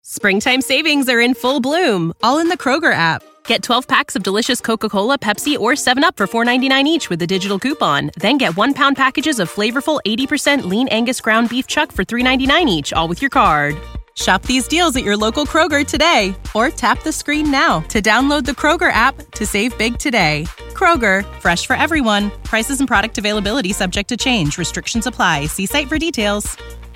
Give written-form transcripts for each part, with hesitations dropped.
Springtime savings are in full bloom, all in the Kroger app. Get 12 packs of delicious Coca-Cola, Pepsi, or 7-Up for $4.99 each with a digital coupon. Then get 1-pound packages of flavorful 80% lean Angus ground beef chuck for $3.99 each, all with your card. Shop these deals at your local Kroger today, or tap the screen now to download the Kroger app to save big today. Kroger, fresh for everyone. Prices and product availability subject to change. Restrictions apply. See site for details.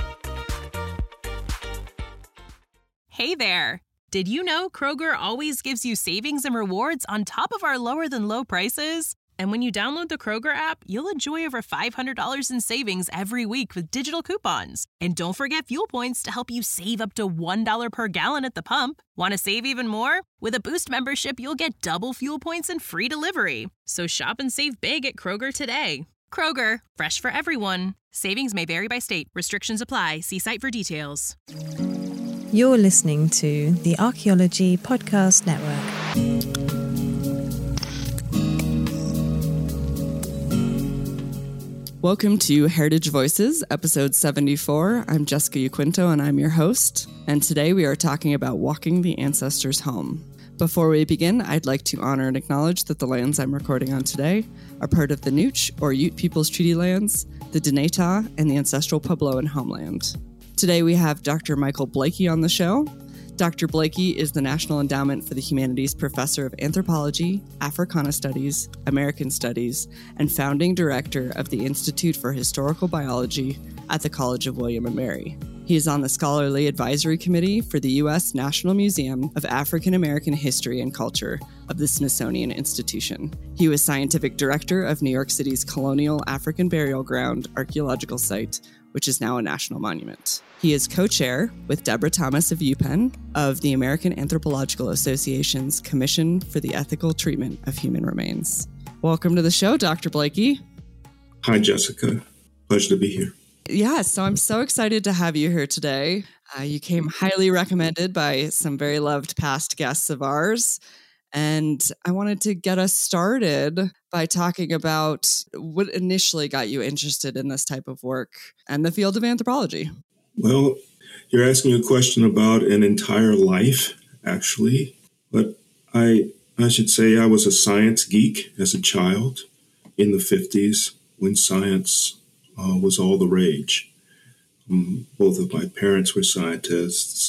Hey there! Did you know Kroger always gives you savings and rewards on top of our lower-than-low prices? And when you download the Kroger app, you'll enjoy over $500 in savings every week with digital coupons. And don't forget fuel points to help you save up to $1 per gallon at the pump. Want to save even more? With a Boost membership, you'll get double fuel points and free delivery. So shop and save big at Kroger today. Kroger, fresh for everyone. Savings may vary by state. Restrictions apply. See site for details. You're listening to the Archaeology Podcast Network. Welcome to Heritage Voices, episode 74. I'm Jessica Yaquinto, and I'm your host. And today we are talking about walking the ancestors home. Before we begin, I'd like to honor and acknowledge that the lands I'm recording on today are part of the Nooch, or Ute Peoples Treaty Lands, the Dinétah, and the ancestral Puebloan homeland. Today we have Dr. Michael Blakey on the show. Dr. Blakey is the National Endowment for the Humanities Professor of Anthropology, Africana Studies, American Studies, and founding director of the Institute for Historical Biology at the College of William and Mary. He is on the Scholarly Advisory Committee for the U.S. National Museum of African American History and Culture of the Smithsonian Institution. He was scientific director of New York City's Colonial African Burial Ground Archaeological Site, which is now a national monument. He is co-chair with Deborah Thomas of UPenn of the American Anthropological Association's Commission for the Ethical Treatment of Human Remains. Welcome to the show, Dr. Blakey. Hi, Jessica. Pleasure to be here. Yeah, so I'm so excited to have you here today. You came highly recommended by some very loved past guests of ours. And I wanted to get us started by talking about what initially got you interested in this type of work and the field of anthropology. Well, you're asking a question about an entire life, actually. But I should say I was a science geek as a child in the 50s when science was all the rage. Both of my parents were scientists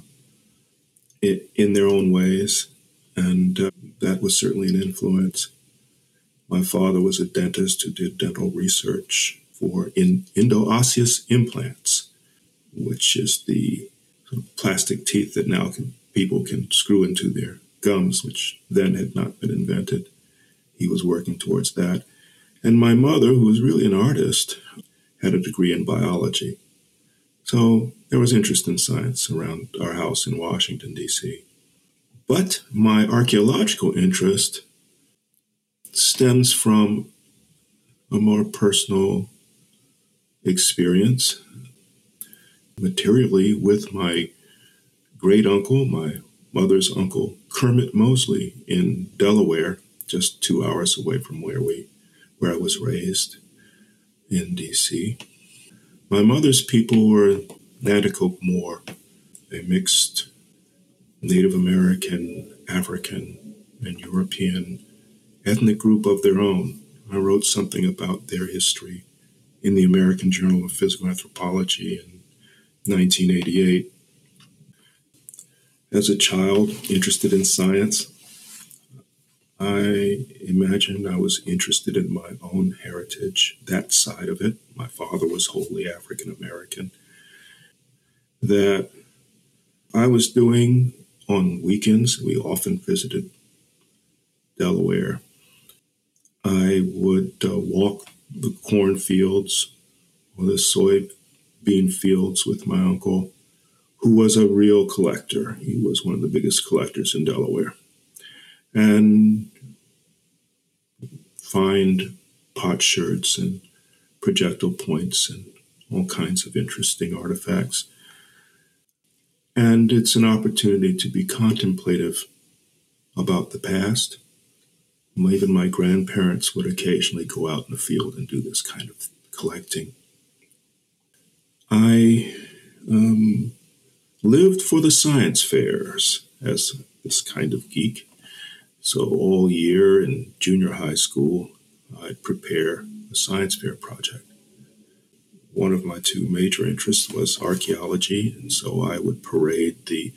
in their own ways. And that was certainly an influence. My father was a dentist who did dental research for endoosseous implants, which is the sort of plastic teeth that now people can screw into their gums, which then had not been invented. He was working towards that. And my mother, who was really an artist, had a degree in biology. So there was interest in science around our house in Washington, D.C. But my archaeological interest stems from a more personal experience, materially with my great uncle, my mother's uncle, Kermit Mosley in Delaware, just 2 hours away from where I was raised in D.C. My mother's people were Nanticoke Moor. They mixed Native American, African, and European ethnic group of their own. I wrote something about their history in the American Journal of Physical Anthropology in 1988. As a child interested in science, I imagined I was interested in my own heritage, that side of it. My father was wholly African American. That I was doing on weekends. We often visited Delaware. I would walk the cornfields or the soybean fields with my uncle, who was a real collector. He was one of the biggest collectors in Delaware. And find potsherds and projectile points and all kinds of interesting artifacts. And it's an opportunity to be contemplative about the past. Even my grandparents would occasionally go out in the field and do this kind of collecting. I lived for the science fairs as this kind of geek. So all year in junior high school, I'd prepare a science fair project. One of my two major interests was archaeology, and so I would parade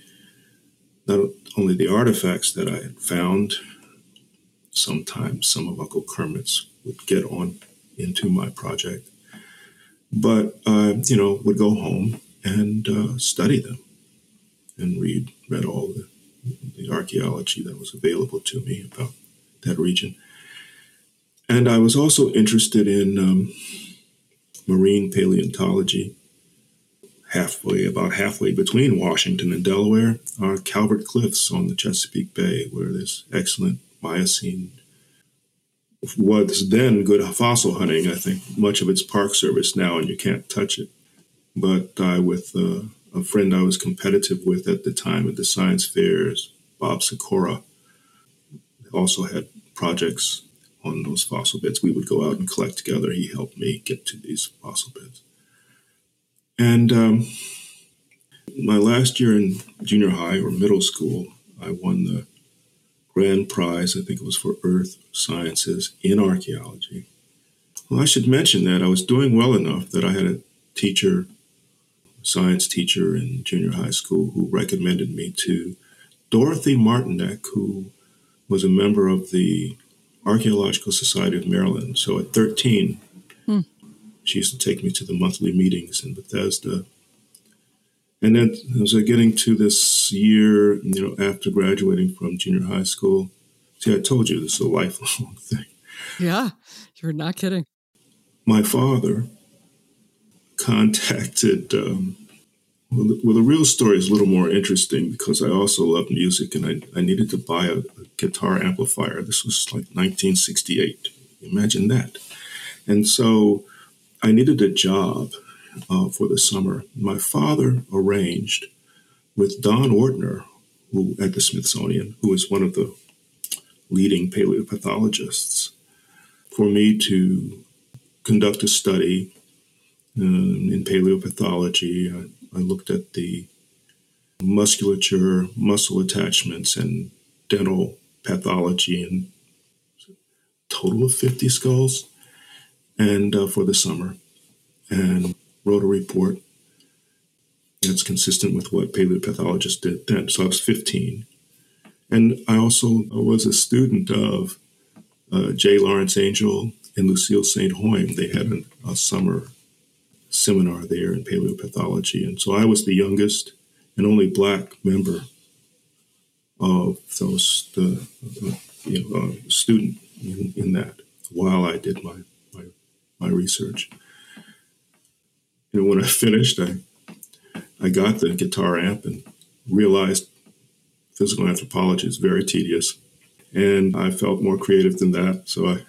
not only the artifacts that I had found. Sometimes some of Uncle Kermit's would get on into my project, but would go home and study them and read all the archaeology that was available to me about that region. And I was also interested in marine paleontology. About halfway between Washington and Delaware are Calvert Cliffs on the Chesapeake Bay, where there's excellent Miocene. Was then good fossil hunting. I think much of it's Park Service now, and you can't touch it. But with a friend I was competitive with at the time at the science fairs, Bob Sikora, also had projects on those fossil beds. We would go out and collect together. He helped me get to these fossil beds. And my last year in junior high or middle school, I won the grand prize, I think it was for earth sciences in archaeology. Well, I should mention that I was doing well enough that I had a science teacher in junior high school who recommended me to Dorothy Martinek, who was a member of the Archaeological Society of Maryland. So at 13, she used to take me to the monthly meetings in Bethesda. And then as I getting to this year, after graduating from junior high school, see, I told you this is a lifelong thing. Yeah, you're not kidding. My father contacted, the real story is a little more interesting because I also love music and I needed to buy a guitar amplifier. This was like 1968. Imagine that. And so I needed a job for the summer. My father arranged with Don Ortner, who at the Smithsonian, who is one of the leading paleopathologists, for me to conduct a study in paleopathology. I looked at the musculature, muscle attachments, and dental pathology in a total of 50 skulls, and for the summer, and wrote a report that's consistent with what paleopathologists did then. So I was 15. And I also was a student of J. Lawrence Angel and Lucille St. Hoyme. They had a summer seminar there in paleopathology. And so I was the youngest and only Black member of those, student in that while I did my research. When I finished, I got the guitar amp and realized physical anthropology is very tedious. And I felt more creative than that. So I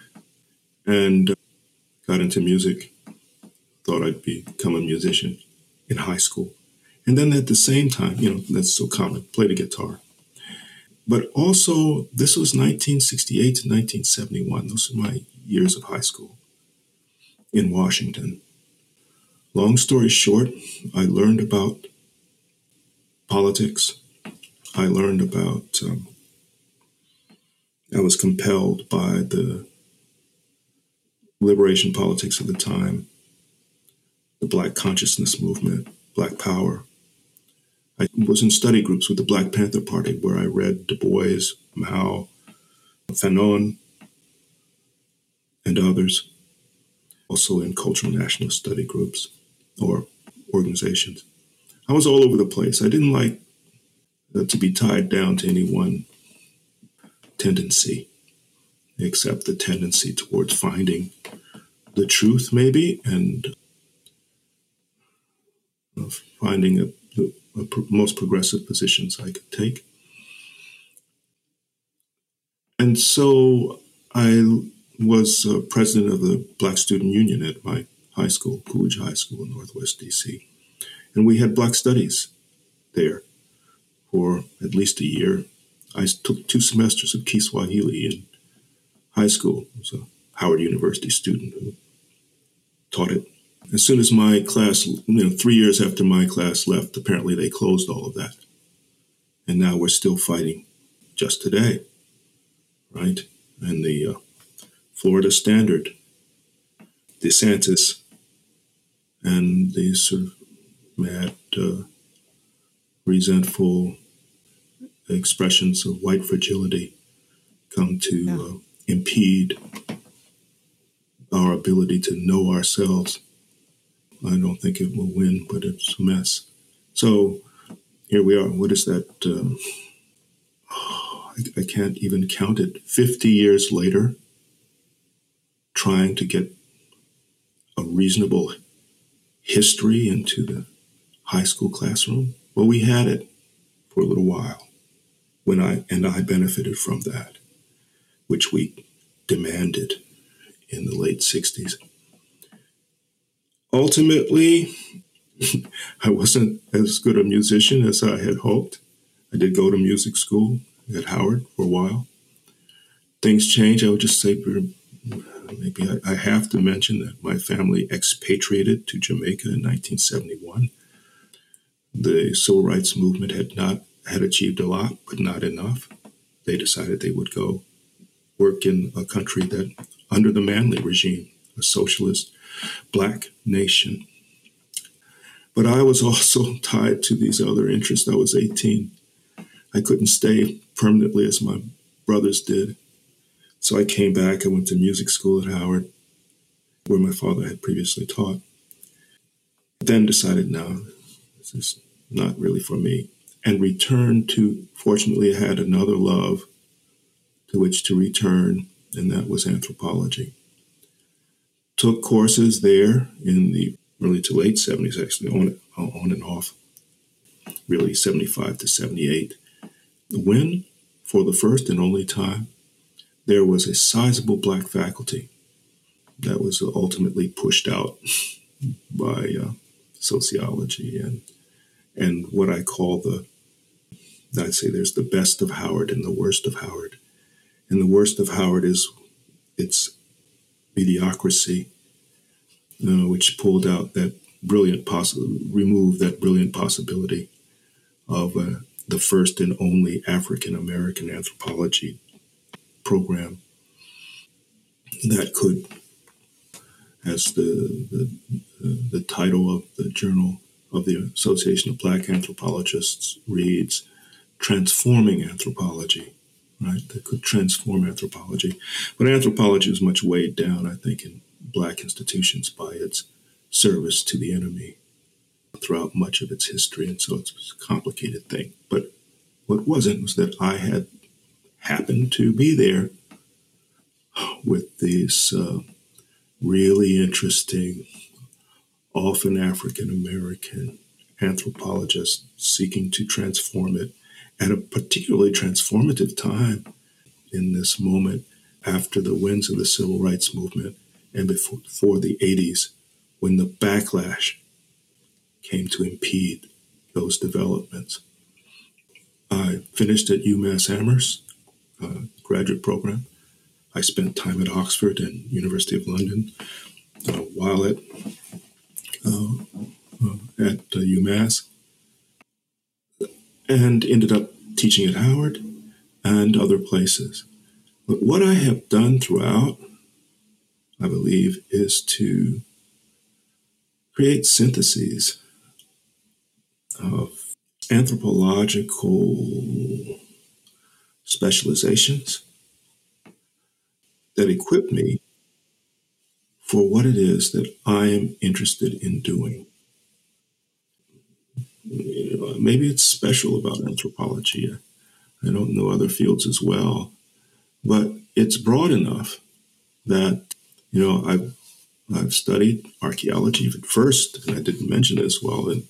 got into music, thought I'd become a musician in high school. And then at the same time, that's so common, play the guitar. But also, this was 1968 to 1971. Those are my years of high school in Washington. Long story short, I learned about politics. I learned about, I was compelled by the liberation politics of the time, the Black consciousness movement, Black power. I was in study groups with the Black Panther Party where I read Du Bois, Mao, Fanon, and others. Also in cultural nationalist study groups or organizations. I was all over the place. I didn't like to be tied down to any one tendency, except the tendency towards finding the truth, maybe, and finding the most progressive positions I could take. And so I was president of the Black Student Union at my high school, Coolidge High School in Northwest D.C. And we had Black Studies there for at least a year. I took 2 semesters of Kiswahili in high school. I was a Howard University student who taught it As soon as my class, 3 years after my class left, apparently they closed all of that. And now we're still fighting just today, right? And the Florida Standard, DeSantis, and these sort of mad, resentful expressions of white fragility come to impede our ability to know ourselves. I don't think it will win, but it's a mess. So here we are. What is that? I can't even count it. 50 years later, trying to get a reasonable history into the high school classroom. Well, we had it for a little while when I benefited from that, which we demanded in the late 60s. Ultimately, I wasn't as good a musician as I had hoped. I did go to music school at Howard for a while. Things changed. I would just say maybe I have to mention that my family expatriated to Jamaica in 1971. The civil rights movement had achieved a lot, but not enough. They decided they would go work in a country that, under the Manley regime, a socialist black nation. But I was also tied to these other interests. I was 18. I couldn't stay permanently as my brothers did. So I came back. I went to music school at Howard, where my father had previously taught. Then decided, no, this is not really for me. And returned to, fortunately, I had another love to which to return, and that was anthropology. Took courses there in the early to late 70s, actually, on and off, really 75 to 78. When, for the first and only time, there was a sizable black faculty that was ultimately pushed out by sociology and what I call I'd say there's the best of Howard and the worst of Howard. And the worst of Howard is its mediocrity, which pulled out that removed that brilliant possibility of the first and only African-American anthropology program that could, as the title of the journal of the Association of Black Anthropologists reads, transforming anthropology, right? That could transform anthropology. But anthropology is much weighed down, I think, in black institutions by its service to the enemy throughout much of its history. And so it's a complicated thing. But what wasn't was that I had happened to be there with these really interesting, often African-American anthropologists seeking to transform it at a particularly transformative time in this moment after the winds of the civil rights movement and before the 80s, when the backlash came to impede those developments. I finished at UMass Amherst graduate program. I spent time at Oxford and University of London while at UMass, and ended up teaching at Howard and other places. But what I have done throughout, I believe, is to create syntheses of anthropological specializations that equip me for what it is that I am interested in doing. Maybe it's special about anthropology. I don't know other fields as well, but it's broad enough that, I've studied archaeology at first, and I didn't mention this while in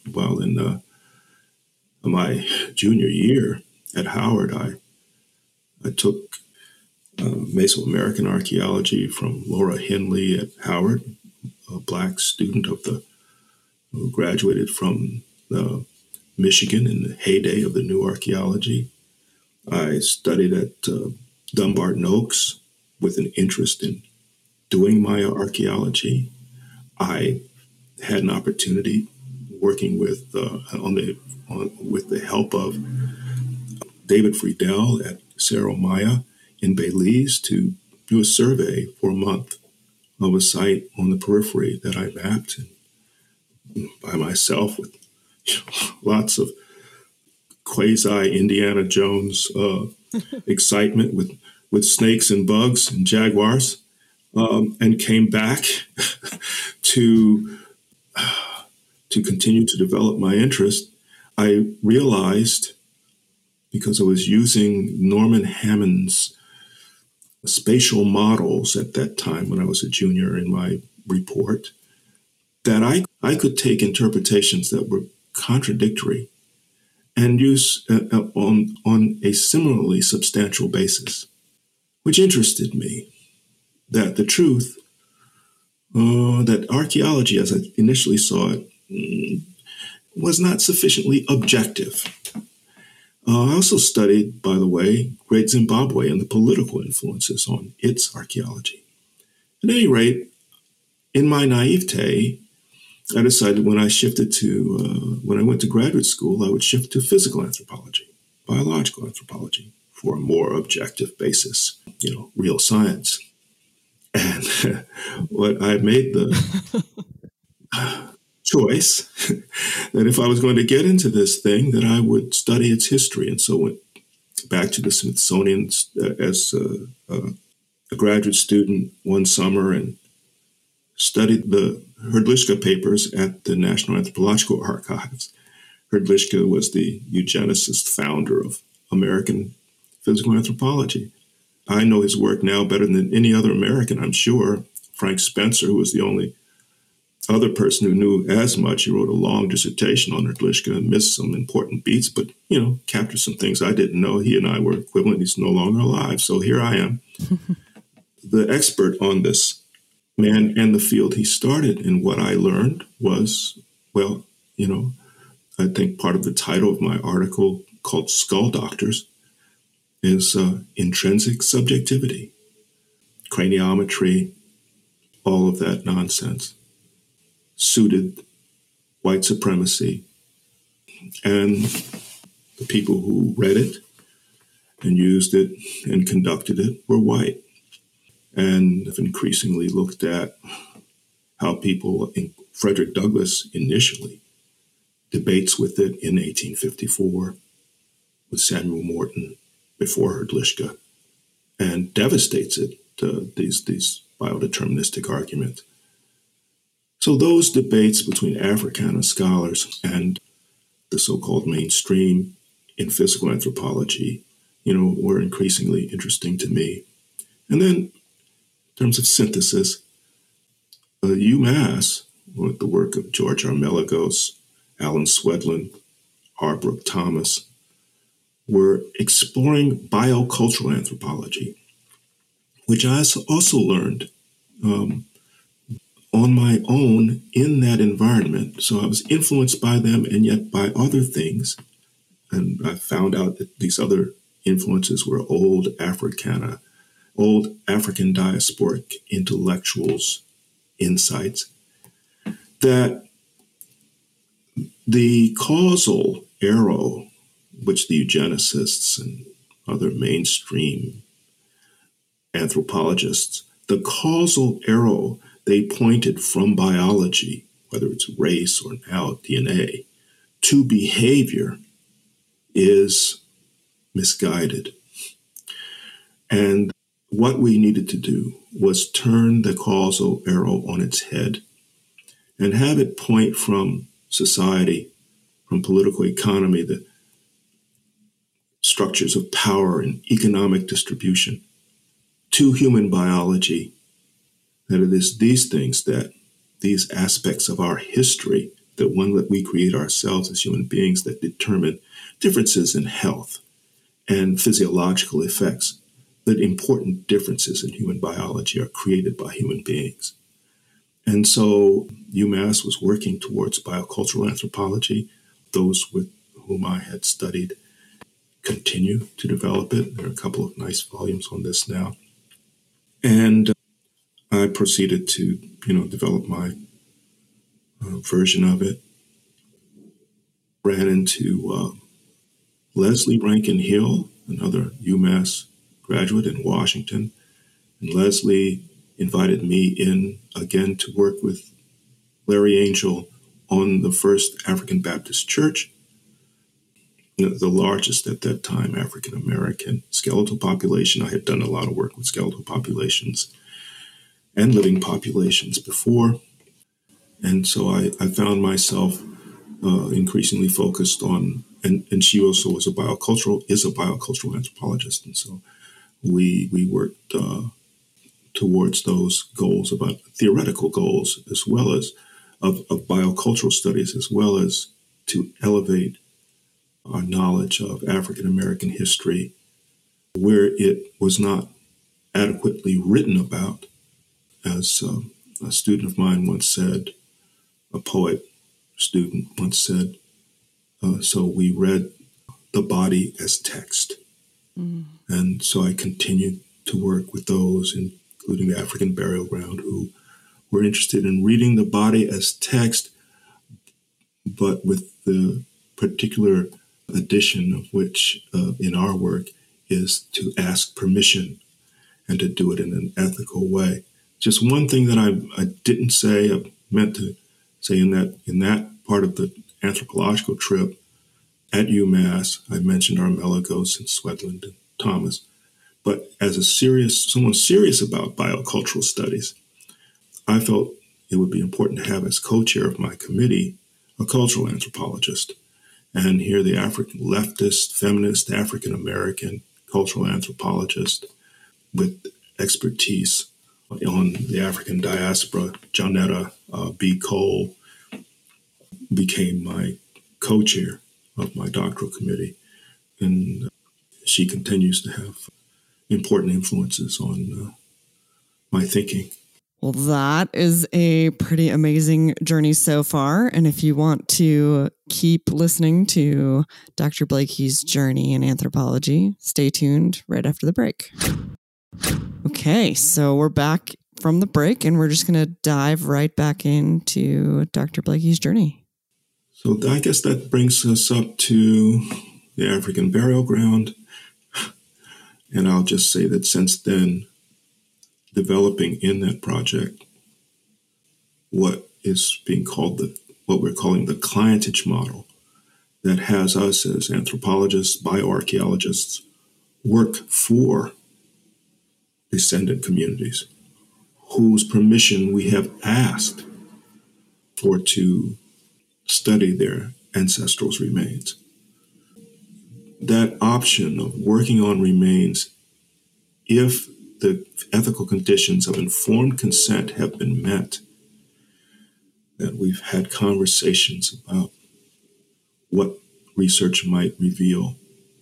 my junior year at Howard. I took Mesoamerican archaeology from Laura Henley at Howard, a black student who graduated from Michigan in the heyday of the new archaeology. I studied at Dumbarton Oaks with an interest in doing my archaeology. I had an opportunity working with with the help of David Friedel at Cerro Maya in Belize to do a survey for a month of a site on the periphery that I mapped by myself with lots of quasi-Indiana Jones excitement with snakes and bugs and jaguars, and came back to continue to develop my interest. I realized, because I was using Norman Hammond's spatial models at that time when I was a junior in my report, that I could take interpretations that were contradictory and use on a similarly substantial basis, which interested me. That the truth, that archaeology, as I initially saw it, was not sufficiently objective. I also studied, by the way, Great Zimbabwe and the political influences on its archaeology. At any rate, in my naivete, I decided when I went to graduate school, I would shift to physical anthropology, biological anthropology, for a more objective basis, real science. And what I made the choice that if I was going to get into this thing, that I would study its history. And so went back to the Smithsonian as a graduate student one summer and studied the Hrdlicka papers at the National Anthropological Archives. Hrdlicka was the eugenicist founder of American physical anthropology. I know his work now better than any other American, I'm sure. Frank Spencer, who was the only other person who knew as much, he wrote a long dissertation on Hrdlicka and missed some important beats, but, captured some things I didn't know. He and I were equivalent. He's no longer alive. So here I am, the expert on this man and the field he started. And what I learned was, I think part of the title of my article called Skull Doctors is intrinsic subjectivity, craniometry, all of that nonsense, suited white supremacy. And the people who read it and used it and conducted it were white. And I've increasingly looked at how people, Frederick Douglass initially debates with it in 1854 with Samuel Morton before Hrdlicka, and devastates it, these biodeterministic arguments. So those debates between Africana scholars and the so-called mainstream in physical anthropology, were increasingly interesting to me. And then in terms of synthesis, UMass, with the work of George Armelagos, Alan Swedlin, R. Brooke Thomas, were exploring biocultural anthropology, which I also learned on my own in that environment. So I was influenced by them and yet by other things. And I found out that these other influences were old African diasporic intellectuals' insights, that the causal arrow, which the eugenicists and other mainstream anthropologists, the causal arrow they pointed from biology, whether it's race or now DNA, to behavior is misguided. And what we needed to do was turn the causal arrow on its head and have it point from society, from political economy, the structures of power and economic distribution, to human biology. That it is these things, that these aspects of our history, the one that we create ourselves as human beings, that determine differences in health and physiological effects, that important differences in human biology are created by human beings. And so UMass was working towards biocultural anthropology. Those with whom I had studied continue to develop it. There are a couple of nice volumes on this now. And I proceeded to, develop my version of it. Ran into Leslie Rankin Hill, another UMass graduate in Washington. And Leslie invited me in again to work with Larry Angel on the first African Baptist Church, the largest at that time African-American skeletal population. I had done a lot of work with skeletal populations and living populations before. And so I found myself increasingly focused on, and she also is a biocultural anthropologist. And so we worked towards those goals, about theoretical goals, as well as of biocultural studies, as well as to elevate our knowledge of African-American history where it was not adequately written about. As a student of mine once said, a poet student once said, so we read the body as text. Mm-hmm. And so I continued to work with those, including the African Burial Ground, who were interested in reading the body as text, but with the particular addition of which in our work is to ask permission and to do it in an ethical way. Just one thing that I didn't say, I meant to say in that part of the anthropological trip at UMass, I mentioned Armelagos and Swedland and Thomas. But as someone serious about biocultural studies, I felt it would be important to have as co-chair of my committee a cultural anthropologist. And here the leftist, feminist, African-American cultural anthropologist with expertise on the African diaspora, Jonetta B. Cole, became my co-chair of my doctoral committee. And she continues to have important influences on my thinking. Well, that is a pretty amazing journey so far. And if you want to keep listening to Dr. Blakey's journey in anthropology, stay tuned right after the break. Okay, so we're back from the break, and we're just going to dive right back into Dr. Blakey's journey. So I guess that brings us up to the African Burial Ground. And I'll just say that since then, developing in that project what is being called what we're calling the clientage model, that has us as anthropologists, bioarchaeologists, work for descendant communities whose permission we have asked for to study their ancestrals' remains. That option of working on remains, if the ethical conditions of informed consent have been met, that we've had conversations about what research might reveal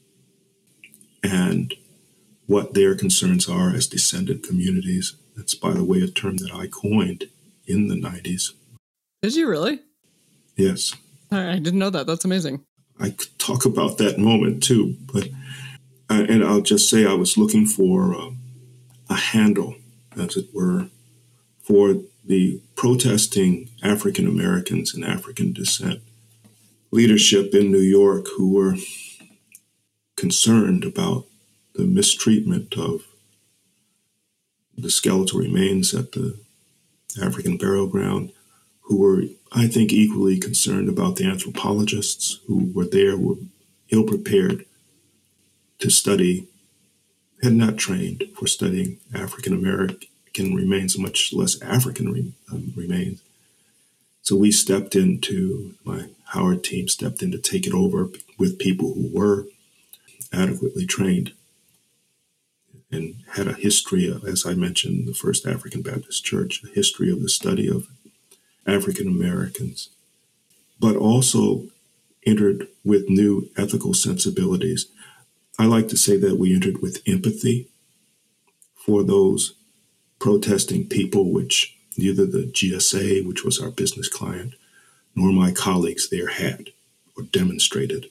and what their concerns are as descendant communities. That's, by the way, a term that I coined in the 90s. Did you really? Yes. I didn't know that. That's amazing. I could talk about that moment too, but and I'll just say I was looking for a handle, as it were, for the protesting African Americans and African descent leadership in New York who were concerned about the mistreatment of the skeletal remains at the African Burial Ground, who were, I think, equally concerned about the anthropologists who were there, were ill-prepared to study, had not trained for studying African-American remains, much less African remains. So we stepped into, my Howard team stepped in to take it over with people who were adequately trained and had a history of, as I mentioned, the First African Baptist Church, a history of the study of African Americans, but also entered with new ethical sensibilities. I like to say that we entered with empathy for those protesting people, which neither the GSA, which was our business client, nor my colleagues there had or demonstrated.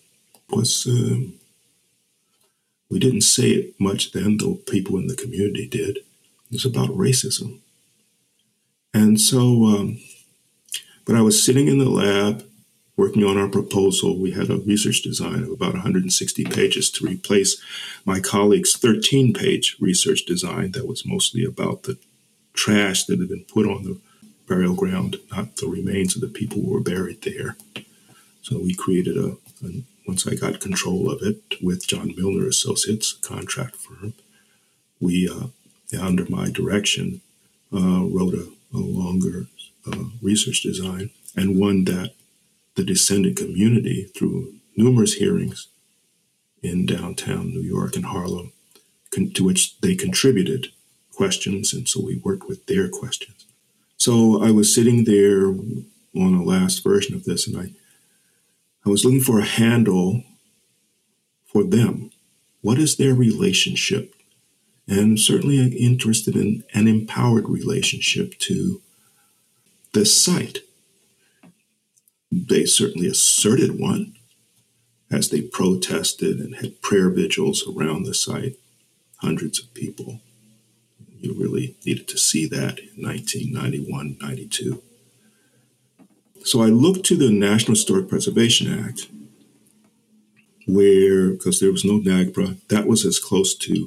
We didn't say it much then, though people in the community did. It was about racism. And so But I was sitting in the lab working on our proposal. We had a research design of about 160 pages to replace my colleague's 13-page research design that was mostly about the trash that had been put on the burial ground, not the remains of the people who were buried there. So we created once I got control of it with John Milner Associates, a contract firm, we, under my direction, wrote a longer research design, and one that the descendant community, through numerous hearings in downtown New York and Harlem, to which they contributed questions, and so we worked with their questions. So I was sitting there on the last version of this, and I was looking for a handle for them. What is their relationship? And certainly interested in an empowered relationship to this site. They certainly asserted one as they protested and had prayer vigils around the site, hundreds of people. You really needed to see that in 1991, 92. So I looked to the National Historic Preservation Act, where, because there was no NAGPRA, that was as close to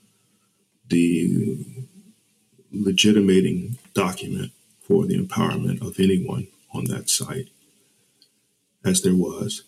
the legitimating document for the empowerment of anyone on that site as there was.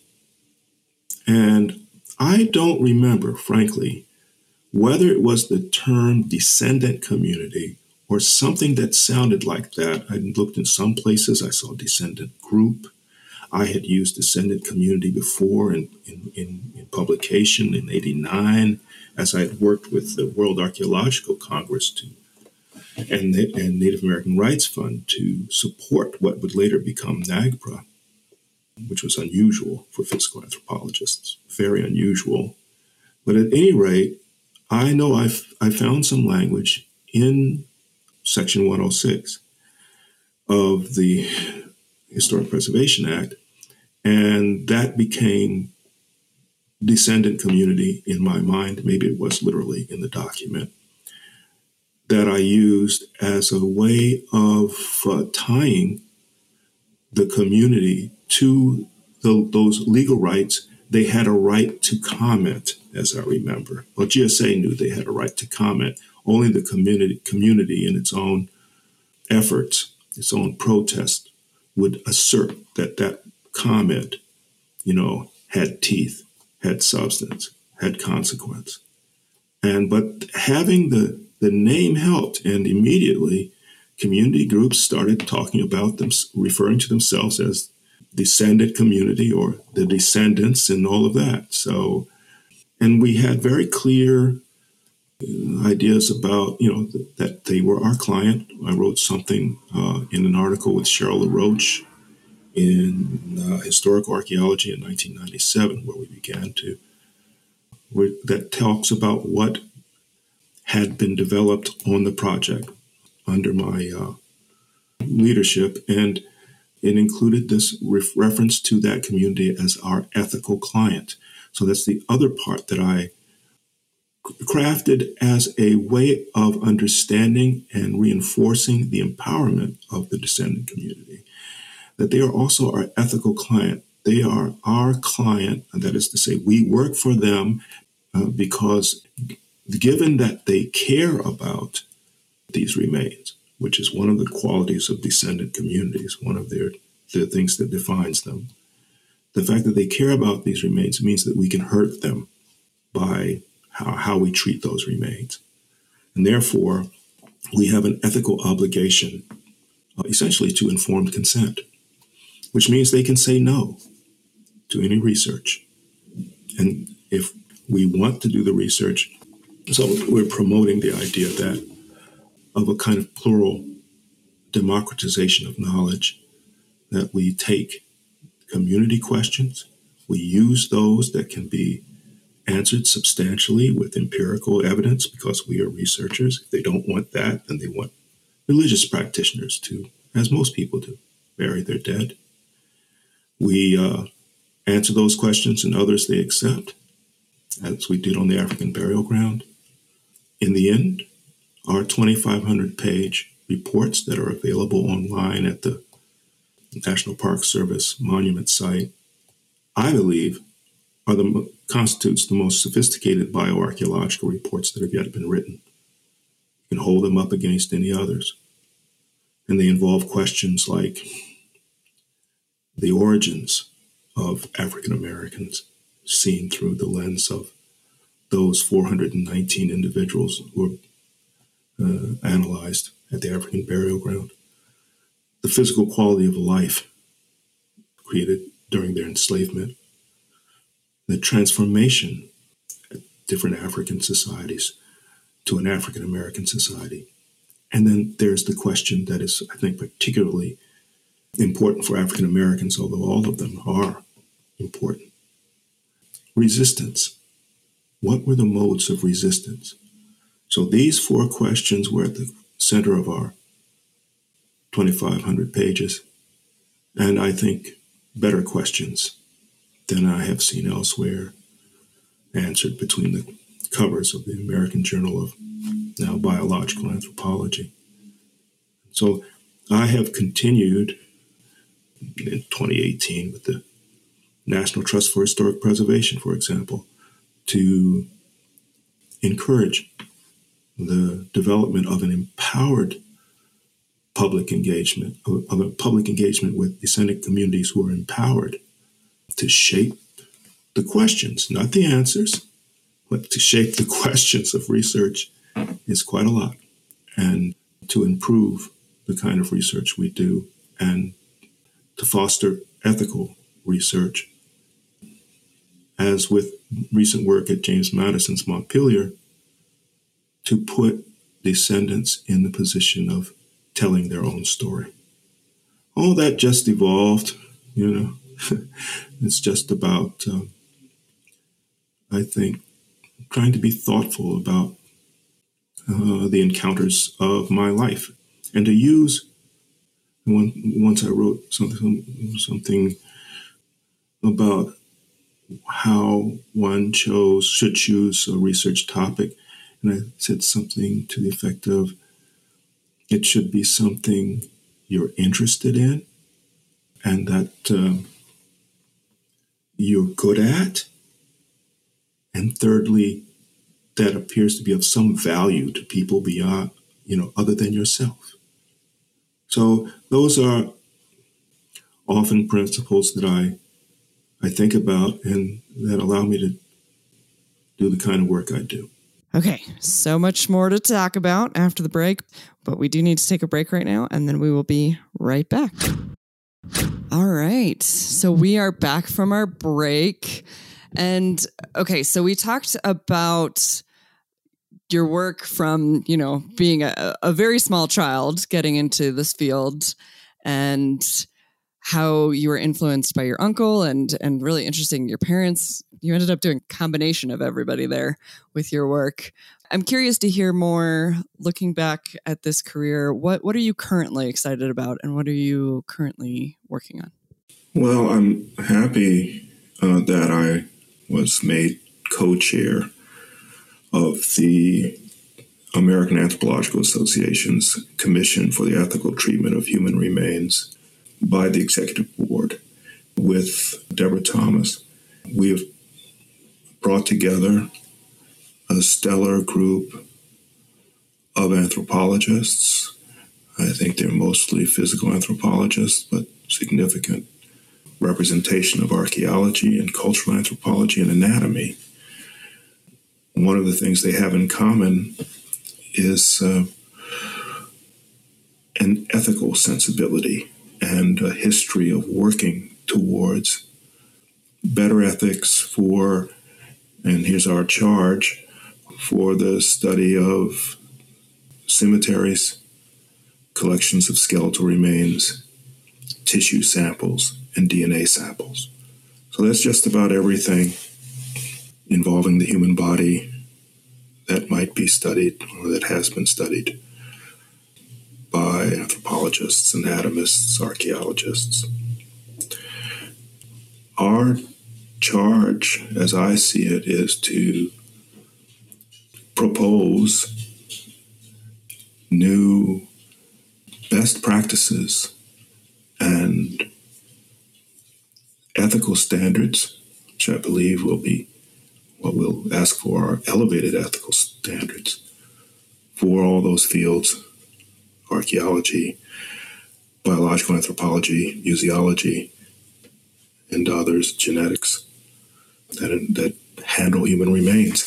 And I don't remember, frankly, whether it was the term descendant community or something that sounded like that. I looked in some places, I saw descendant group. I had used descendant community before in publication in 89, as I had worked with the World Archaeological Congress and Native American Rights Fund to support what would later become NAGPRA, which was unusual for physical anthropologists, very unusual. But at any rate, I know I found some language in Section 106 of the Historic Preservation Act, and that became descendant community in my mind. Maybe it was literally in the document that I used as a way of tying the community to those legal rights. They had a right to comment, as I remember. Well, GSA knew they had a right to comment. Only the community in its own efforts, its own protest, would assert that comment, had teeth, had substance, had consequence. But having the name helped, and immediately community groups started talking about them, referring to themselves as descendant community or the descendants and all of that. So, and we had very clear ideas about, that they were our client. I wrote something in an article with Cheryl LaRoche in Historical Archaeology in 1997, where we began that talks about what had been developed on the project under my leadership. And it included this reference to that community as our ethical client. So that's the other part that I crafted as a way of understanding and reinforcing the empowerment of the descendant community, that they are also our ethical client. They are our client, and that is to say, we work for them because given that they care about these remains, which is one of the qualities of descendant communities, one of the things that defines them. The fact that they care about these remains means that we can hurt them by how we treat those remains. And therefore, we have an ethical obligation, essentially, to informed consent, which means they can say no to any research. And if we want to do the research, so we're promoting the idea of a kind of plural democratization of knowledge, that we take community questions, we use those that can be answered substantially with empirical evidence because we are researchers. If they don't want that, then they want religious practitioners to, as most people do, bury their dead. We answer those questions, and others they accept, as we did on the African burial ground. In the end, our 2,500-page reports that are available online at the National Park Service monument site, I believe, constitutes the most sophisticated bioarchaeological reports that have yet been written. You can hold them up against any others. And they involve questions like the origins of African Americans seen through the lens of those 419 individuals who were analyzed at the African burial ground. The physical quality of life created during their enslavement. The transformation at different African societies to an African American society. And then there's the question that is, I think, particularly important for African Americans, although all of them are important. Resistance. What were the modes of resistance? So these 4 questions were at the center of our 2,500 pages, and I think better questions than I have seen elsewhere answered between the covers of the American Journal of now Biological Anthropology. So I have continued in 2018 with the National Trust for Historic Preservation, for example, to encourage the development of an empowered public engagement, of a public engagement with descendant communities who are empowered to shape the questions, not the answers, but to shape the questions of research is quite a lot. And to improve the kind of research we do and to foster ethical research. As with recent work at James Madison's Montpelier, to put descendants in the position of telling their own story. All that just evolved, It's just about, I think, trying to be thoughtful about the encounters of my life and to use, once I wrote something about how one should choose a research topic, and I said something to the effect of, it should be something you're interested in and that you're good at. And thirdly, that appears to be of some value to people beyond, other than yourself. So those are often principles that I think about and that allow me to do the kind of work I do. Okay, so much more to talk about after the break, but we do need to take a break right now, and then we will be right back. All right, so we are back from our break. And okay, so we talked about your work from, being a very small child getting into this field and how you were influenced by your uncle and really interesting your parents. You ended up doing a combination of everybody there with your work. I'm curious to hear more, looking back at this career, what are you currently excited about and what are you currently working on? Well, I'm happy that I was made co-chair of the American Anthropological Association's Commission for the Ethical Treatment of Human Remains by the Executive Board with Deborah Thomas. We have brought together a stellar group of anthropologists. I think they're mostly physical anthropologists, but significant representation of archaeology and cultural anthropology and anatomy. One of the things they have in common is an ethical sensibility and a history of working towards better ethics for, and here's our charge, for the study of cemeteries, collections of skeletal remains, tissue samples, and DNA samples. So that's just about everything involving the human body that might be studied or that has been studied by anthropologists, anatomists, archaeologists. Our charge, as I see it, is to propose new best practices and ethical standards, which I believe will be what we'll ask for, are elevated ethical standards for all those fields: archaeology, biological anthropology, museology, and others, genetics, that handle human remains.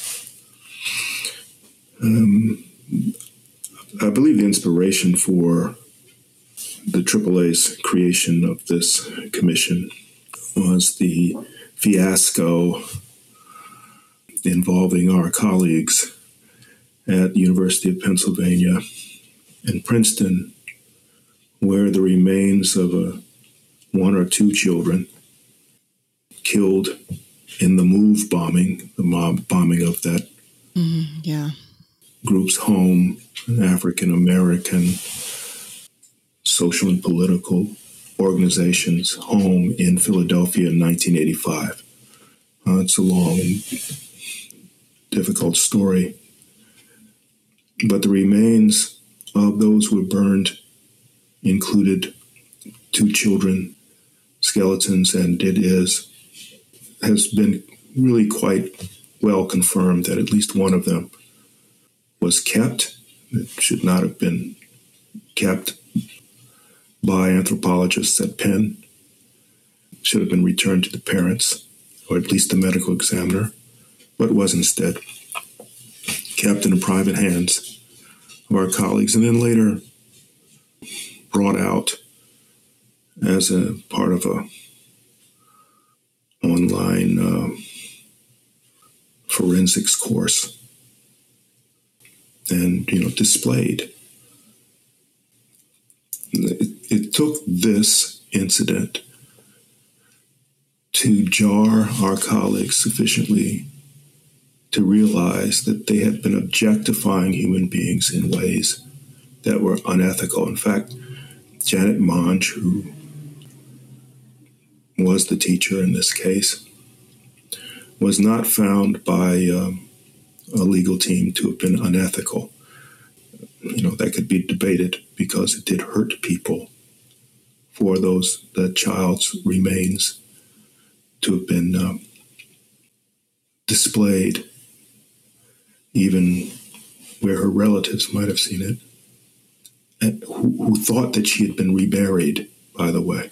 I believe the inspiration for the AAA's creation of this commission was the fiasco involving our colleagues at the University of Pennsylvania and Princeton, where the remains of one or two children killed in the MOVE bombing, the mob bombing of that group's home, an African-American social and political organization's home in Philadelphia in 1985. It's a long and difficult story. But the remains of those who were burned included two children, skeletons, and has been really quite well confirmed that at least one of them was kept. It should not have been kept by anthropologists at Penn. It should have been returned to the parents, or at least the medical examiner, but was instead kept in the private hands of our colleagues, and then later brought out as a part of a online forensics course, and displayed. It took this incident to jar our colleagues sufficiently to realize that they had been objectifying human beings in ways that were unethical. In fact, Janet Monge, who was the teacher in this case, was not found by a legal team to have been unethical. That could be debated because it did hurt people for that child's remains to have been displayed, even where her relatives might have seen it, and who thought that she had been reburied, by the way.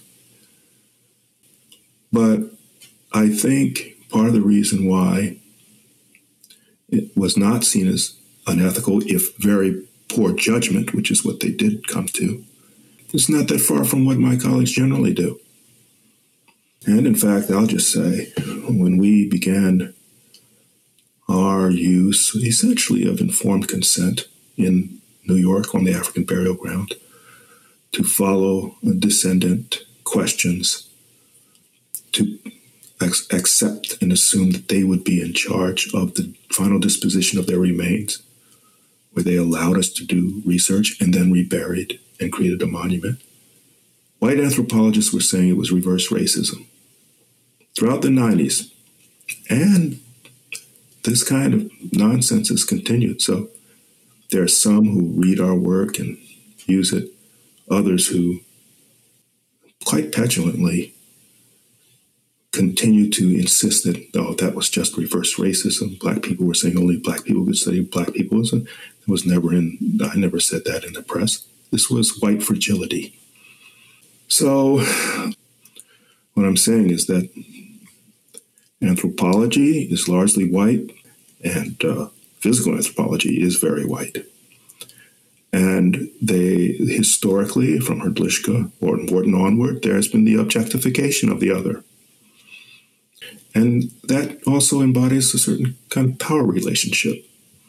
But I think part of the reason why it was not seen as unethical, if very poor judgment, which is what they did come to, is not that far from what my colleagues generally do. And in fact, I'll just say, when we began our use, essentially, of informed consent in New York on the African burial ground, to follow descendant questions, to accept and assume that they would be in charge of the final disposition of their remains, where they allowed us to do research and then reburied and created a monument. White anthropologists were saying it was reverse racism throughout the 90s. And this kind of nonsense has continued. So there are some who read our work and use it, others who quite petulantly continue to insist that, that was just reverse racism. Black people were saying only black people could study black people. I never said that in the press. This was white fragility. So what I'm saying is that anthropology is largely white, and physical anthropology is very white. And they, historically, from Hrdlicka or Morton onward, there has been the objectification of the other. And that also embodies a certain kind of power relationship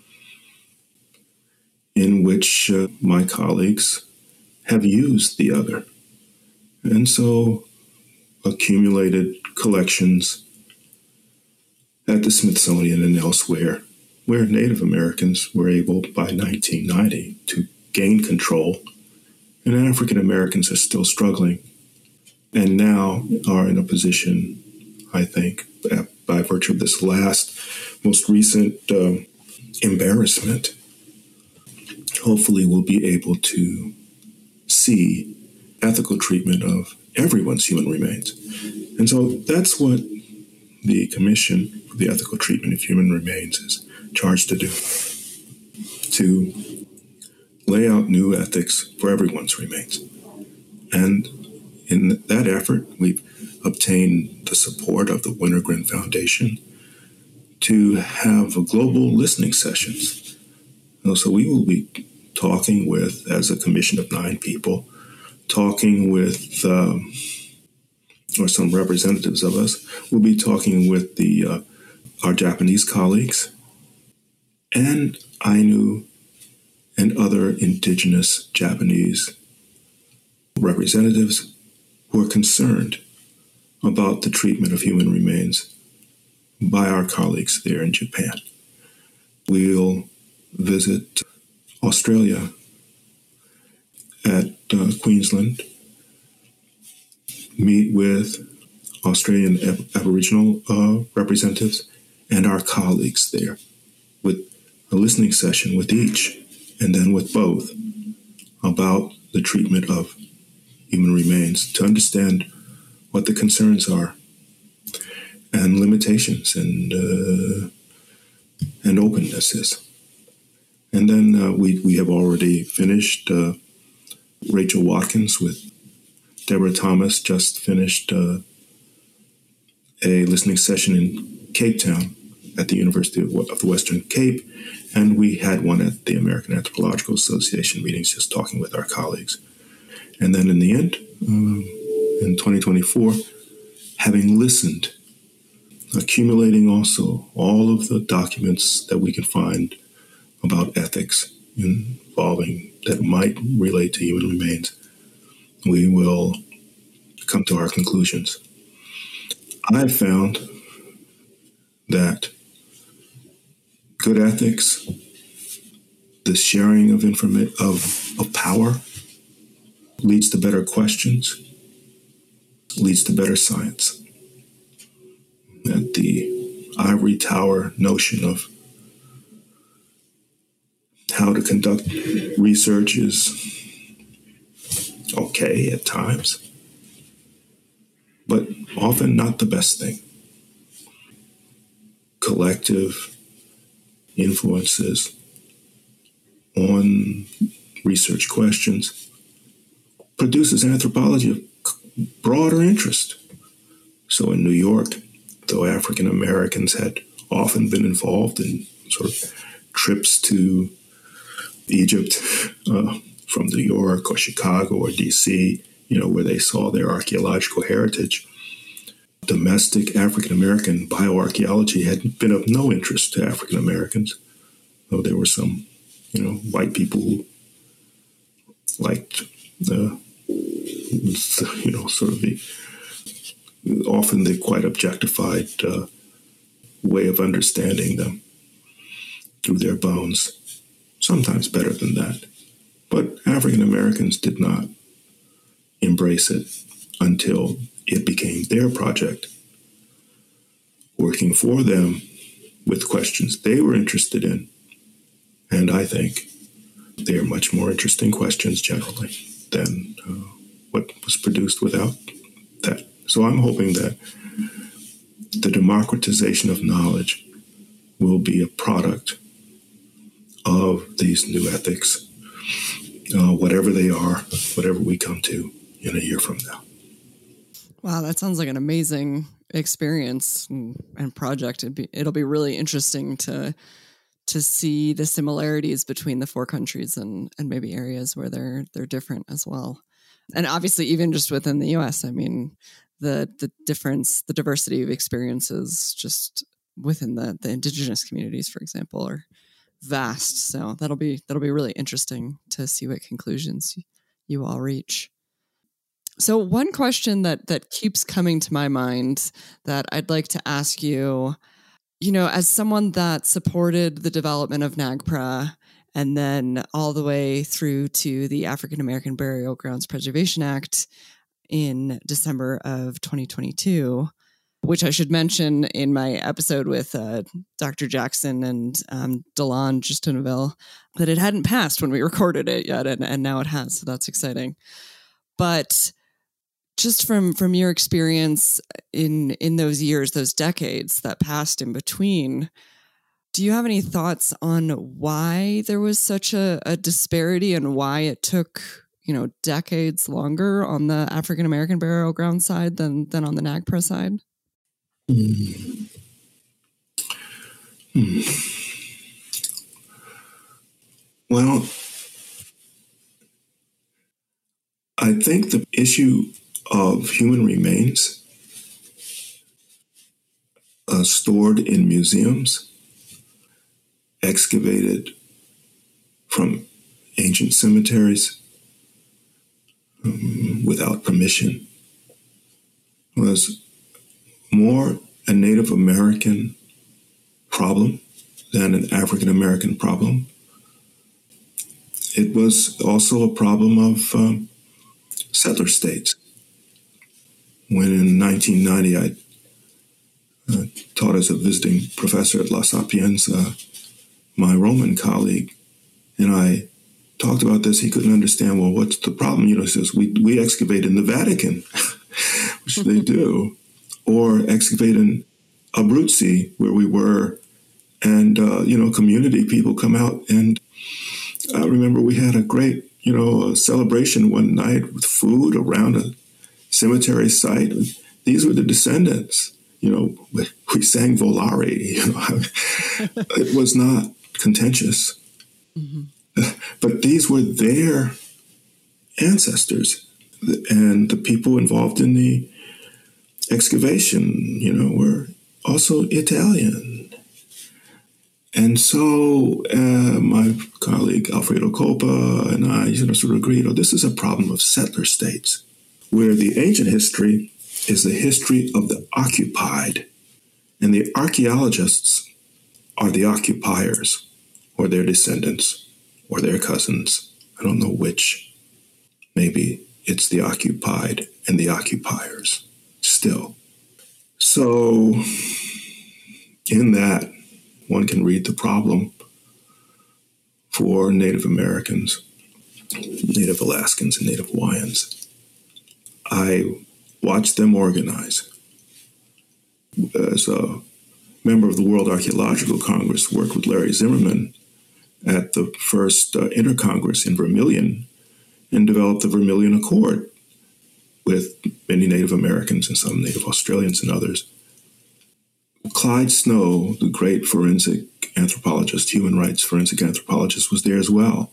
in which my colleagues have used the other. And so accumulated collections at the Smithsonian and elsewhere, where Native Americans were able by 1990 to gain control, and African Americans are still struggling, and now are in a position, I think, by virtue of this most recent embarrassment, hopefully we'll be able to see ethical treatment of everyone's human remains. And so that's what the Commission for the Ethical Treatment of Human Remains is charged to do, to lay out new ethics for everyone's remains. And in that effort, we've obtained the support of the Wintergren Foundation to have global listening sessions. So we will be talking with, as a commission of 9 people, talking with, or some representatives of us, we'll be talking with our Japanese colleagues and Ainu and other indigenous Japanese representatives who are concerned about the treatment of human remains by our colleagues there in Japan. We'll visit Australia at Queensland, meet with Australian Aboriginal representatives and our colleagues there with a listening session with each, and then with both, about the treatment of human remains, to understand what the concerns are and limitations and openness is. And then we have already finished. Rachel Watkins with Deborah Thomas just finished a listening session in Cape Town at the University of the Western Cape, and we had one at the American Anthropological Association meetings, just talking with our colleagues. And then in the end, in 2024, having listened, accumulating also all of the documents that we can find about ethics involving that might relate to human remains, we will come to our conclusions. I've found that good ethics, the sharing of of power, leads to better questions, leads to better science. That the ivory tower notion of how to conduct research is okay at times, but often not the best thing. Collective influences on research questions produces anthropology of broader interest. So in New York, though African Americans had often been involved in sort of trips to Egypt from New York or Chicago or DC, where they saw their archaeological heritage, domestic African American bioarchaeology had been of no interest to African Americans, though there were some, white people who liked sort of often the quite objectified way of understanding them through their bones. Sometimes better than that. But African Americans did not embrace it until it became their project, working for them with questions they were interested in. And I think they are much more interesting questions generally than what was produced without that. So I'm hoping that the democratization of knowledge will be a product of these new ethics, whatever they are, whatever we come to in a year from now. Wow, that sounds like an amazing experience and project. It'll be really interesting to see the similarities between the 4 countries and maybe areas where they're different as well. And obviously, even just within the U.S., I mean, the difference, the diversity of experiences just within the indigenous communities, for example, are vast. So that'll be really interesting to see what conclusions you all reach. So one question that keeps coming to my mind that I'd like to ask you, as someone that supported the development of NAGPRA and then all the way through to the African American Burial Grounds Preservation Act in December of 2022, which I should mention in my episode with Dr. Jackson and Delon Justinville, that it hadn't passed when we recorded it yet, and now it has, so that's exciting. But Just from your experience in those years, those decades that passed in between, do you have any thoughts on why there was such a disparity and why it took, decades longer on the African American burial ground side than on the NAGPRA side? Well, I think the issue of human remains stored in museums, excavated from ancient cemeteries without permission, was more a Native American problem than an African American problem. It was also a problem of settler states. When in 1990 I taught as a visiting professor at La Sapienza, my Roman colleague and I talked about this. He couldn't understand, well, what's the problem? He says, we excavate in the Vatican, which they do, or excavate in Abruzzi, where we were, and, community people come out. And I remember we had a great, celebration one night with food around a cemetery site. These were the descendants. We sang Volare. It was not contentious. Mm-hmm. But these were their ancestors. And the people involved in the excavation, were also Italian. And so my colleague Alfredo Coppa and I sort of agreed, this is a problem of settler states, where the ancient history is the history of the occupied, and the archaeologists are the occupiers, or their descendants, or their cousins. I don't know which. Maybe it's the occupied and the occupiers still. So in that, one can read the problem for Native Americans, Native Alaskans, and Native Hawaiians. I watched them organize. As a member of the World Archaeological Congress, worked with Larry Zimmerman at the first Intercongress in Vermilion and developed the Vermilion Accord with many Native Americans and some Native Australians and others. Clyde Snow, the great forensic anthropologist, human rights forensic anthropologist, was there as well.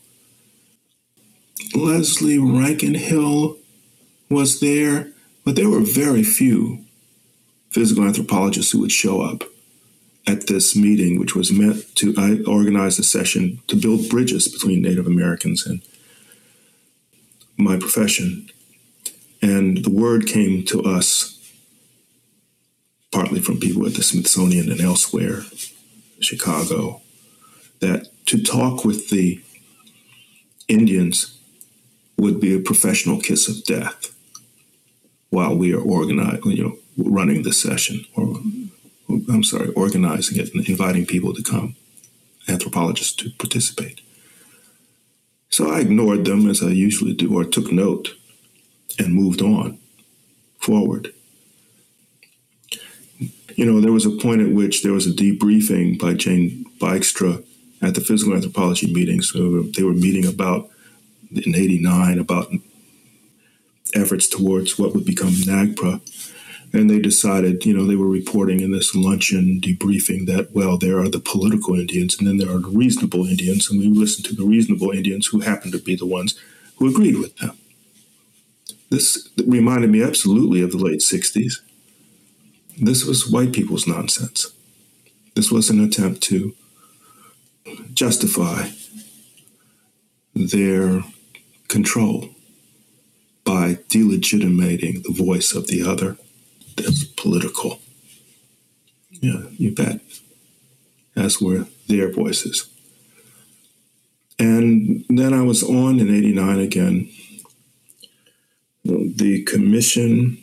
Leslie Reichenhill was there, but there were very few physical anthropologists who would show up at this meeting, which was meant to, I organized a session to build bridges between Native Americans and my profession. And the word came to us partly from people at the Smithsonian and elsewhere, Chicago, that to talk with the Indians would be a professional kiss of death while we are running the session, organizing it and inviting people to come, anthropologists to participate. So I ignored them as I usually do, or took note and moved on forward. There was a point at which there was a debriefing by Jane Dykstra at the physical anthropology meetings. So they were meeting in 89 about efforts towards what would become NAGPRA. And they decided, they were reporting in this luncheon debriefing that, well, there are the political Indians and then there are the reasonable Indians. And we listened to the reasonable Indians who happened to be the ones who agreed with them. This reminded me absolutely of the late 60s. This was white people's nonsense. This was an attempt to justify their control by delegitimating the voice of the other. That's political. Yeah, you bet. As were their voices. And then I was on in 89 again. The commission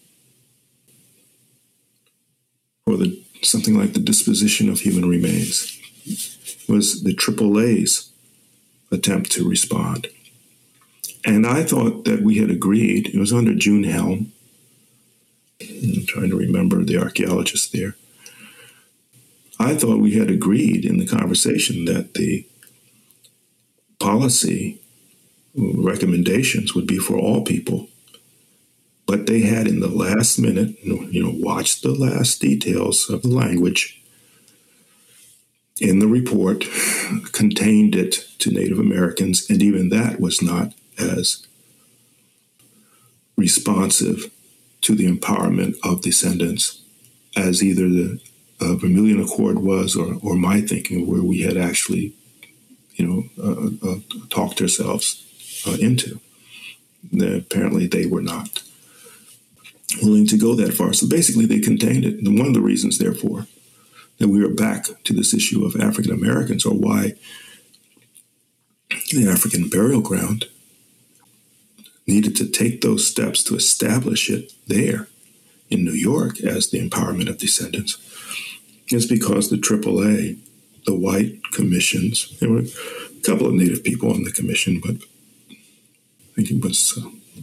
for something like the disposition of human remains was the AAA's attempt to respond. And I thought that we had agreed, it was under June Helm, I'm trying to remember the archaeologist there. I thought we had agreed in the conversation that the policy recommendations would be for all people. But they had in the last minute, watched the last details of the language in the report, contained it to Native Americans, and even that was not as responsive to the empowerment of descendants as either the Vermilion Accord was or my thinking, where we had actually, talked ourselves into. Apparently they were not willing to go that far. So basically they contained it. And one of the reasons, therefore, that we are back to this issue of African Americans, or why the African burial ground needed to take those steps to establish it there in New York as the empowerment of descendants, is because the AAA, the white commissions, there were a couple of Native people on the commission, but I think it was,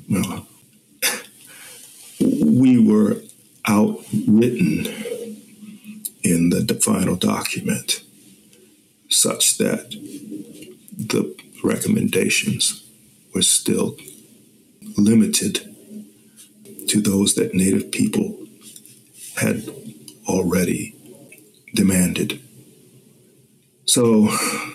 we were outwritten in the final document such that the recommendations were still limited to those that Native people had already demanded. So,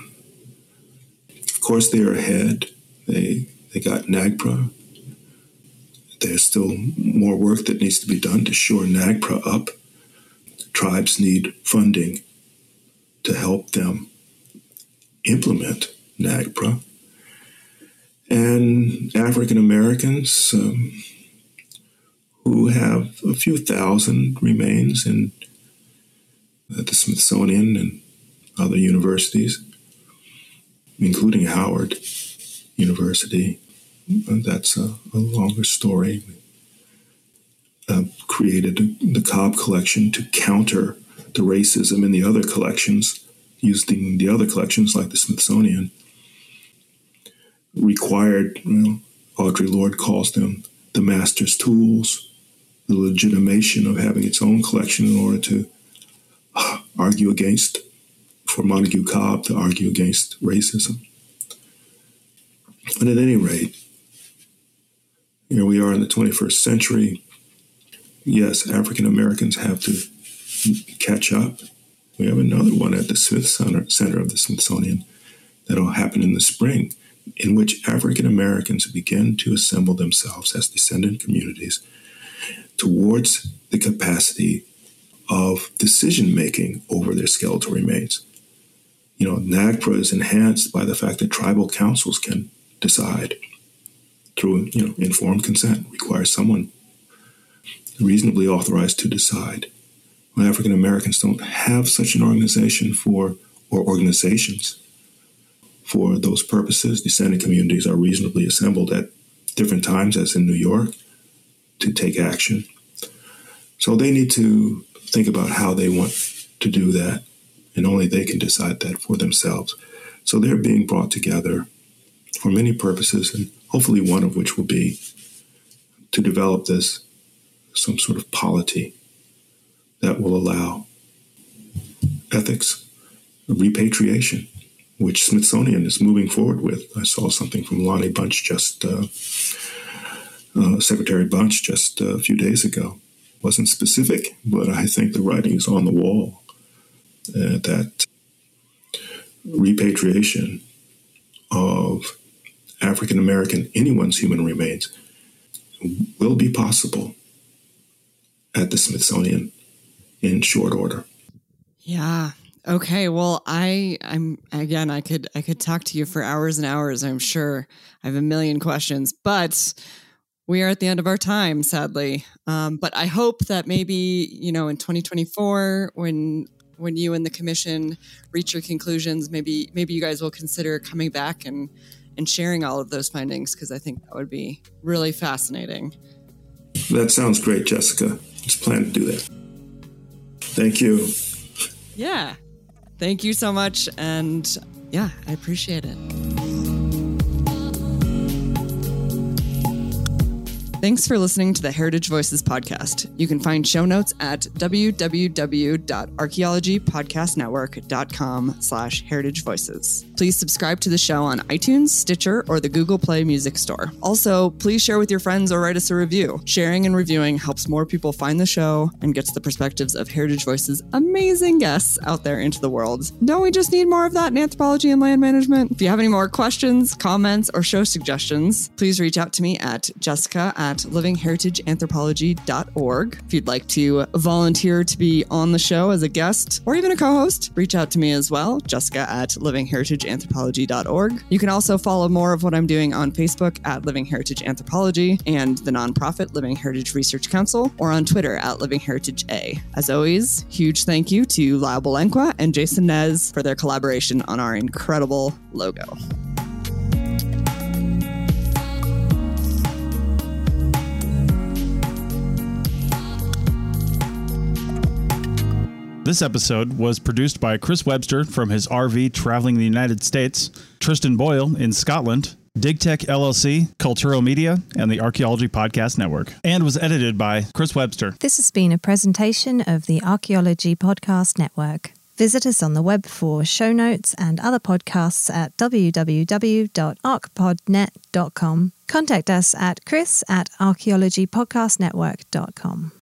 of course, they're ahead. They got NAGPRA. There's still more work that needs to be done to shore NAGPRA up. Tribes need funding to help them implement NAGPRA. And African Americans who have a few thousand remains at the Smithsonian and other universities, including Howard University. That's a longer story. Created the Cobb collection to counter the racism in the other collections, using the other collections like the Smithsonian. Required, Audre Lorde calls them the master's tools, the legitimation of having its own collection in order to argue against, for Montague Cobb to argue against racism. But at any rate, here we are in the 21st century. Yes, African Americans have to catch up. We have another one at the Smith Center of the Smithsonian that'll happen in the spring, in which African Americans begin to assemble themselves as descendant communities towards the capacity of decision-making over their skeletal remains. NAGPRA is enhanced by the fact that tribal councils can decide through, informed consent, requires someone reasonably authorized to decide. Well, African Americans don't have such an organization or organizations for those purposes. Descendant communities are reasonably assembled at different times, as in New York, to take action. So they need to think about how they want to do that, and only they can decide that for themselves. So they're being brought together for many purposes, and hopefully one of which will be to develop some sort of polity that will allow ethics, repatriation, which Smithsonian is moving forward with. I saw something from Lonnie Bunch Secretary Bunch just a few days ago. Wasn't specific, but I think the writing is on the wall that repatriation of African American, anyone's human remains, will be possible at the Smithsonian in short order. Yeah. Okay. Well, I could talk to you for hours and hours. I'm sure I have a million questions, but we are at the end of our time, sadly. But I hope that maybe, in 2024, when you and the commission reach your conclusions, maybe you guys will consider coming back and sharing all of those findings, because I think that would be really fascinating. That sounds great, Jessica. Just plan to do that. Thank you. Yeah. Thank you so much. And yeah, I appreciate it. Thanks for listening to the Heritage Voices podcast. You can find show notes at www.archaeologypodcastnetwork.com/Heritage Voices. Please subscribe to the show on iTunes, Stitcher, or the Google Play Music Store. Also, please share with your friends or write us a review. Sharing and reviewing helps more people find the show and gets the perspectives of Heritage Voices' amazing guests out there into the world. Don't we just need more of that in anthropology and land management? If you have any more questions, comments, or show suggestions, please reach out to me at jessica@livingheritageanthropology.org. If you'd like to volunteer to be on the show as a guest or even a co-host, reach out to me as well, jessica@livingheritageanthropology.org. You can also follow more of what I'm doing on Facebook at Living Heritage Anthropology and the nonprofit Living Heritage Research Council, or on Twitter at Living Heritage A. As always, huge thank you to Lyle Belenkwa and Jason Nez for their collaboration on our incredible logo. This episode was produced by Chris Webster from his RV traveling the United States, Tristan Boyle in Scotland, DigTech LLC, Cultural Media, and the Archaeology Podcast Network, and was edited by Chris Webster. This has been a presentation of the Archaeology Podcast Network. Visit us on the web for show notes and other podcasts at www.archpodnet.com. Contact us at chris@archaeologypodcastnetwork.com.